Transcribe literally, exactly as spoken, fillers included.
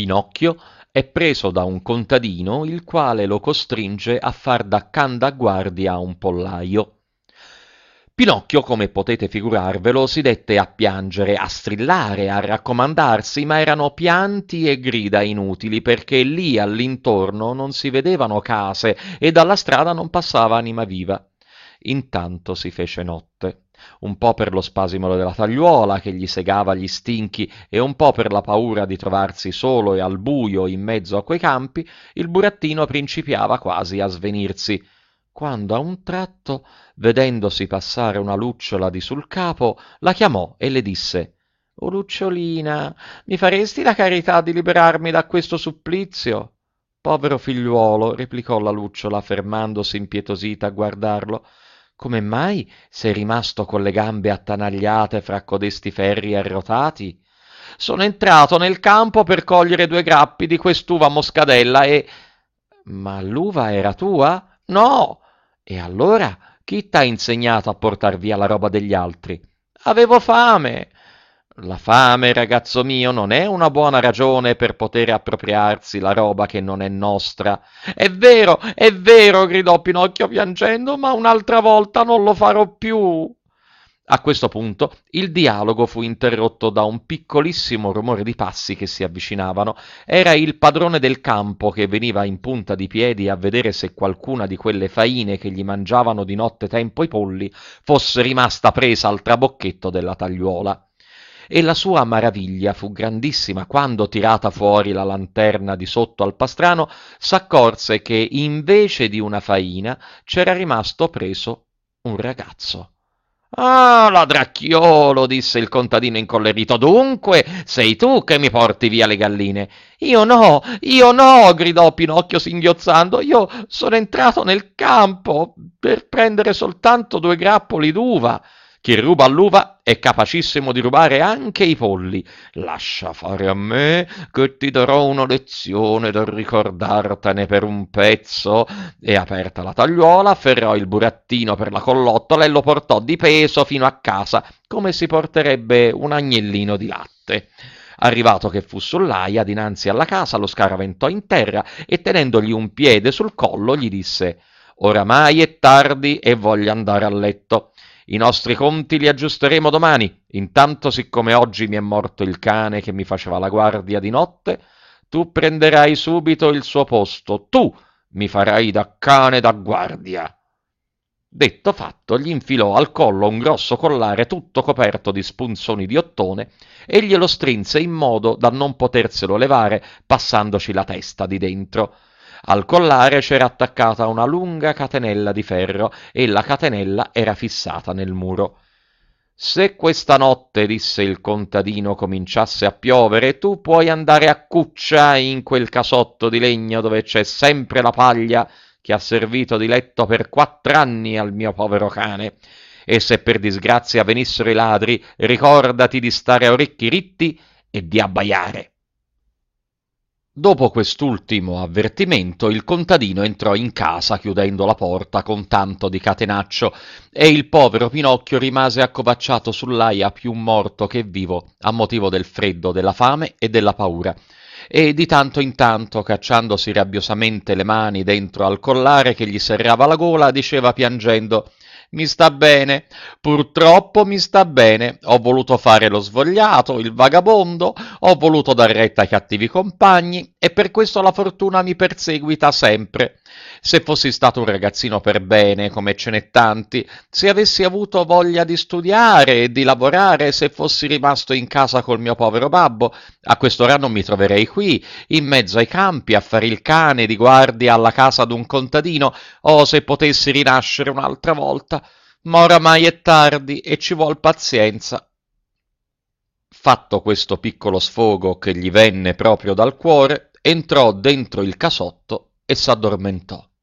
Pinocchio è preso da un contadino il quale lo costringe a far da candaguardia a un pollaio. Pinocchio, come potete figurarvelo, si dette a piangere, a strillare, a raccomandarsi, ma erano pianti e grida inutili, perché lì all'intorno non si vedevano case e dalla strada non passava anima viva. Intanto si fece notte, un po' per lo spasimo della tagliuola che gli segava gli stinchi e un po' per la paura di trovarsi solo e al buio in mezzo a quei campi, il burattino principiava quasi a svenirsi, quando a un tratto, vedendosi passare una lucciola di sul capo, la chiamò e le disse: «O lucciolina, mi faresti la carità di liberarmi da questo supplizio?» «Povero figliuolo», replicò la lucciola, fermandosi impietosita a guardarlo, «come mai sei rimasto con le gambe attanagliate fra codesti ferri arrotati?» «Sono entrato nel campo per cogliere due grappi di quest'uva moscadella e...» «Ma l'uva era tua?» «No!» «E allora chi t'ha insegnato a portar via la roba degli altri?» «Avevo fame!» «La fame, ragazzo mio, non è una buona ragione per poter appropriarsi la roba che non è nostra.» «È vero, è vero!» gridò Pinocchio piangendo, «ma un'altra volta non lo farò più!» A questo punto il dialogo fu interrotto da un piccolissimo rumore di passi che si avvicinavano. Era il padrone del campo che veniva in punta di piedi a vedere se qualcuna di quelle faine che gli mangiavano di notte tempo i polli fosse rimasta presa al trabocchetto della tagliuola. E la sua maraviglia fu grandissima quando, tirata fuori la lanterna di sotto al pastrano, s'accorse che invece di una faina c'era rimasto preso un ragazzo. «Ah, ladracchiolo!» disse il contadino incollerito. «Dunque sei tu che mi porti via le galline?» «Io no, io no!» gridò Pinocchio singhiozzando. «Io sono entrato nel campo per prendere soltanto due grappoli d'uva.» «Chi ruba l'uva è capacissimo di rubare anche i polli. Lascia fare a me, che ti darò una lezione da ricordartene per un pezzo.» E aperta la tagliuola, afferrò il burattino per la collottola e lo portò di peso fino a casa, come si porterebbe un agnellino di latte. Arrivato che fu sull'aia dinanzi alla casa, lo scaraventò in terra e tenendogli un piede sul collo gli disse: «Oramai è tardi e voglio andare a letto. I nostri conti li aggiusteremo domani. Intanto, siccome oggi mi è morto il cane che mi faceva la guardia di notte, tu prenderai subito il suo posto. Tu mi farai da cane da guardia.» Detto fatto, gli infilò al collo un grosso collare tutto coperto di spunzoni di ottone e glielo strinse in modo da non poterselo levare passandoci la testa di dentro. Al collare c'era attaccata una lunga catenella di ferro e la catenella era fissata nel muro. «Se questa notte», disse il contadino, «cominciasse a piovere, tu puoi andare a cuccia in quel casotto di legno dove c'è sempre la paglia che ha servito di letto per quattr'anni al mio povero cane. E se per disgrazia venissero i ladri, ricordati di stare a orecchi ritti e di abbaiare.» Dopo quest'ultimo avvertimento, il contadino entrò in casa chiudendo la porta con tanto di catenaccio e il povero Pinocchio rimase accovacciato sull'aia più morto che vivo a motivo del freddo, della fame e della paura. E di tanto in tanto, cacciandosi rabbiosamente le mani dentro al collare che gli serrava la gola, diceva piangendo: «Mi sta bene, purtroppo mi sta bene. Ho voluto fare lo svogliato, il vagabondo, ho voluto dar retta ai cattivi compagni e per questo la fortuna mi perseguita sempre. Se fossi stato un ragazzino per bene, come ce n'è tanti, se avessi avuto voglia di studiare e di lavorare, se fossi rimasto in casa col mio povero babbo, a quest'ora non mi troverei qui, in mezzo ai campi, a fare il cane di guardia alla casa d'un contadino, o se potessi rinascere un'altra volta. Ma oramai è tardi e ci vuol pazienza.» Fatto questo piccolo sfogo che gli venne proprio dal cuore, entrò dentro il casotto e s'addormentò.